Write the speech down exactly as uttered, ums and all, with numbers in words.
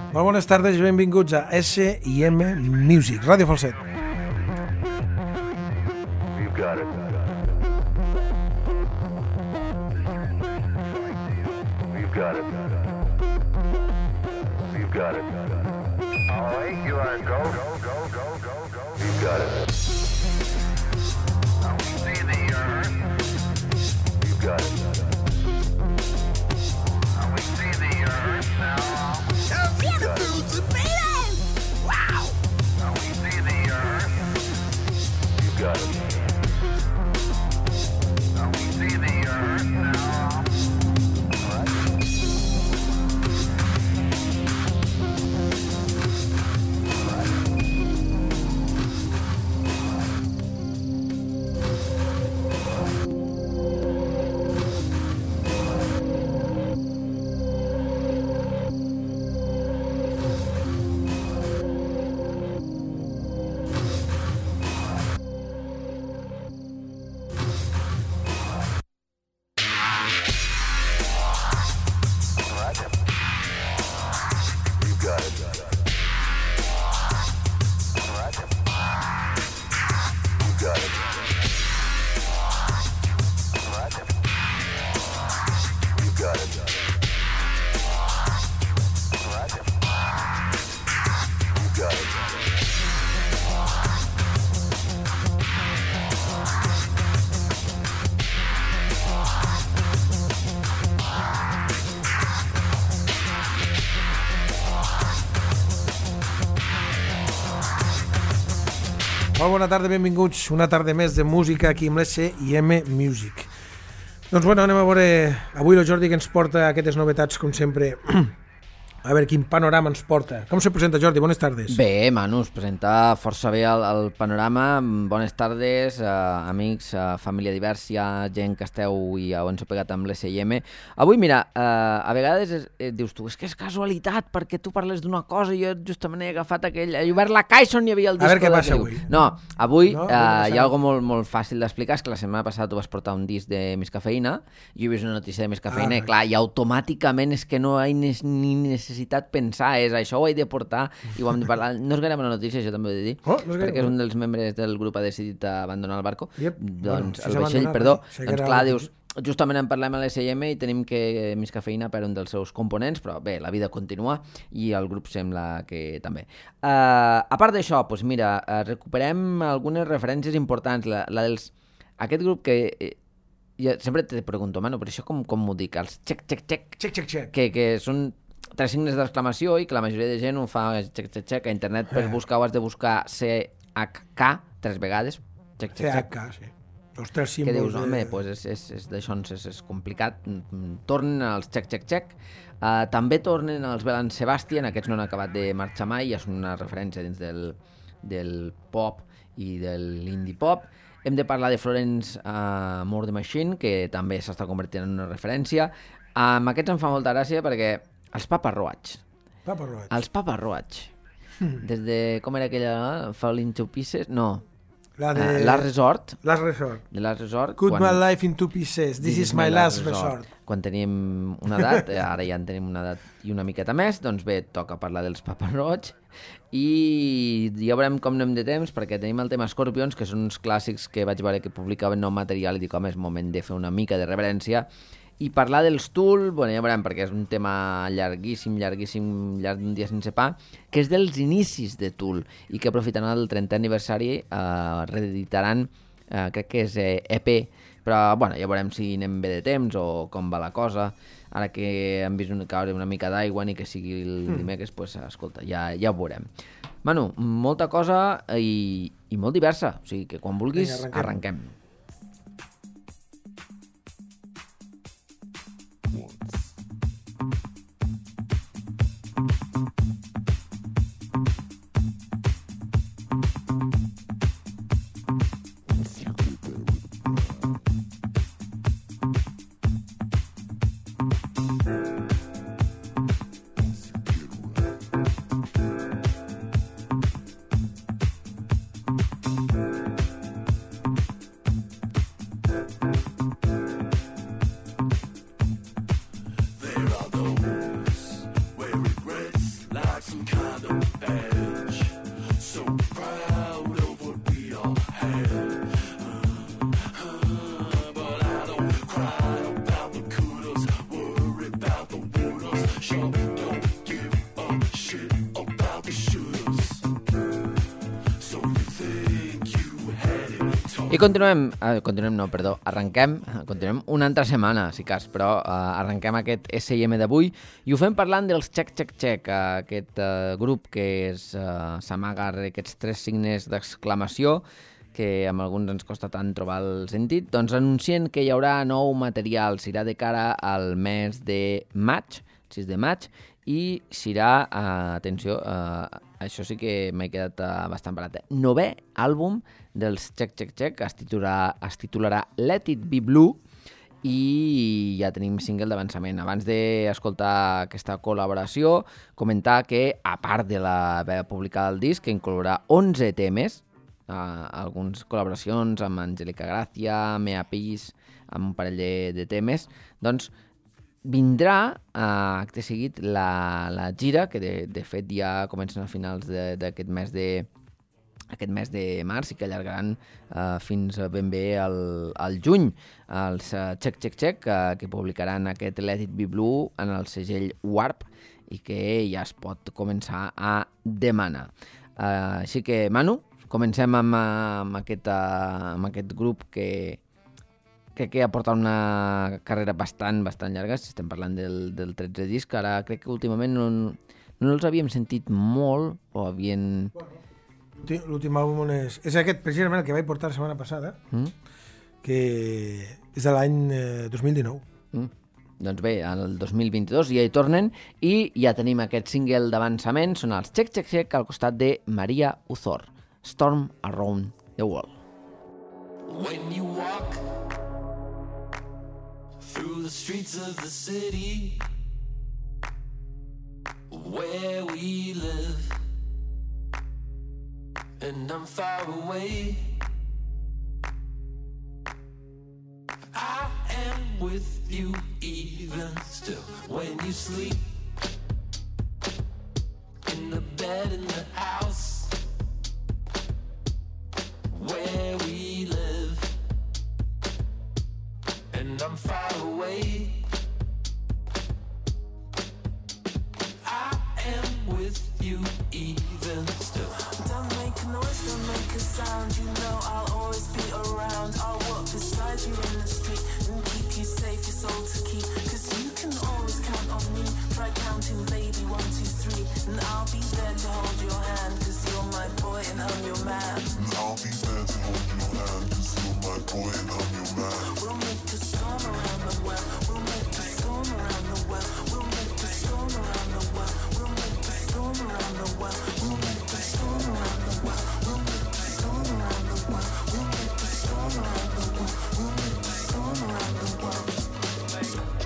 Molt bones tardes i benvinguts a S I M Music, Ràdio Falset. We've got it. We've got it. We've got it. All right, you are go, go, go, go, go, go. We've got it. Now we see the earth. We've got it. Now we see the earth now. Wow! Now we see the earth. You've got it. Now we see the earth now. All right. All right. Molt bona tarda, benvinguts una tarda més de música aquí amb l'S I M Music. Doncs bueno, anem a veure avui el Jordi que ens porta aquestes novetats, com sempre. A veure quin panorama ens porta. Com se presenta, Jordi? Bones tardes. Bé, Manu, es presenta força bé el, el panorama. Bones tardes, eh, amics, eh, família diversa, gent que esteu i on s'ha pegat amb l'S I M. Avui, mira, eh, a vegades es, eh, dius tu, és que és casualitat, perquè tu parles d'una cosa i jo justament he agafat aquell... He obert la caixa on hi havia el disco. A veure què passa avui. No, avui no, eh, hi ha algo molt, molt fàcil d'explicar, és que la setmana passada tu vas portar un disc de Més Cafeïna, jo he vist una notícia de Més Cafeïna, ah, i clar, i automàticament és que no hi ha ni necessitat pensar, és això ho he de portar, i ho hem de parlar. No és gaire bona notícia, això també ho he de dir, oh, no perquè és un dels membres del grup ha decidit abandonar el barco. Yep. Doncs, bueno, el vaixell, perdó, eh? doncs clar, dius, justament en parlem a l'S I M i tenim que Més Cafeïna per un dels seus components, però bé, la vida continua i el grup sembla que també. Uh, a part d'això, doncs mira, uh, recuperem algunes referències importants. La, la dels... Aquest grup que... Eh, jo sempre te pregunto, mano, però això com, com m'ho dic? Els check, check, check, check, check, check. Que, que són tres signes d'exclamació i que la majoria de gent ho fa check, check, check. A internet per buscar ho has de buscar C H K tres vegades. Check, check, C H check. K, sí. Els tres Que símbols. dius, home, de... pues és, és, és d'això és, és complicat. Tornen als check, check, check. Uh, també tornen als Bell Sebastian, aquests no han acabat de marxar mai, ja són una referència dins del, del pop i de l'indie pop. Hem de parlar de Florence uh, More the Machine, que també s'està convertint en una referència. Amb um, aquests em fa molta gràcia perquè els Papa Roach. Papa Roach. Els Papa Roach. Des de, com era aquella, uh, Fall into Pieces? No. La de... Uh, Last Resort. Last Resort. De Last Resort. Cut quan... my life in two pieces. This, This is my last, last resort. resort. Quan teníem una edat, ara ja en tenim una edat i una miqueta més, doncs bé, toca parlar dels Papa Roach i ja veurem com anem de temps, perquè tenim el tema Scorpions, que són uns clàssics que vaig veure que publicaven nou material i dic, home, és moment de fer una mica de reverència. I parlar dels Tool, bueno, ja veurem, perquè és un tema llarguíssim, llarguíssim, llarg d'un dia sense pa, que és dels inicis de Tool i que aprofitant el trentè aniversari eh, reeditaran, eh, crec que és eh, E P, però bueno, ja veurem si anem bé de temps o com va la cosa. Ara que hem vist una, caure una mica d'aigua ni que sigui el mm. dimecres, pues, escolta, ja, ja ho veurem. Manu, molta cosa i, i molt diversa, o sigui que quan vulguis Vinga, arrenquem. arrenquem. some kind of edge. So proud of what we all had. But I don't cry about the kudos, worry about the woodles. Sure don't give a shit about the shooters. So you think you had it tough. I continuem, eh, continuem no, perdó, arrenquem, continuem una altra setmana, si cas, però eh, arrenquem aquest S I M d'avui i ho fem parlant dels Check Check Check, eh, aquest eh, grup que és, eh, s'amaga aquests tres signes d'exclamació que amb alguns ens costa tant trobar el sentit, doncs anuncien que hi haurà nou material, serà de cara al mes de maig, sis de maig, i serà, eh, atenció, eh, això sí que m'he quedat eh, bastant barat, novè àlbum dels Check Check Check, es titularà, es titularà Let It Be Blue, i ja tenim single d'avançament. Abans d'escoltar aquesta col·laboració, comentar que, a part de la veu publicada del disc, que inclourà onze temes, eh, algunes col·laboracions amb Angélica Gracia, Mea Pis, amb un parell de, de temes, doncs vindrà, eh, acte seguit, la, la gira, que de, de fet ja comencen a finals d'aquest mes de aquest mes de març i que allargaran eh, fins ben bé al, al juny. Els uh, Check Check Check uh, que publicaran aquest Let It Be Blue en el segell Warp i que ja es pot començar a demanar. Uh, així que, Manu, comencem amb, amb, aquest, uh, amb aquest grup que crec que ha portat una carrera bastant, bastant llarga, si estem parlant del, del tretze disc, ara crec que últimament no, no els havíem sentit molt o havien... L'últim àlbum és, és aquest, precisament, el que vaig portar la setmana passada, mm? que és de l'any eh, dos mil dinou. Mm. Doncs bé, el dos mil vint-i-dos ja hi tornen i ja tenim aquest single d'avançament, són els Check Check Check al costat de Maria Uzor, Storm Around the World. When you walk through the streets of the city where we live, and I'm far away, I am with you even still. When you sleep in the bed in the house where we live, and I'm far away, I am with you even still. Don't make a noise, don't make a sound. You know I'll always be around. I'll walk beside you in the street and keep you safe, your soul to keep. Cause you can always count on me. Try counting, baby, one, two, three. And I'll be there to hold your hand. Cause you're my boy and I'm your man. And I'll be there to hold your hand. Cause you're my boy and I'm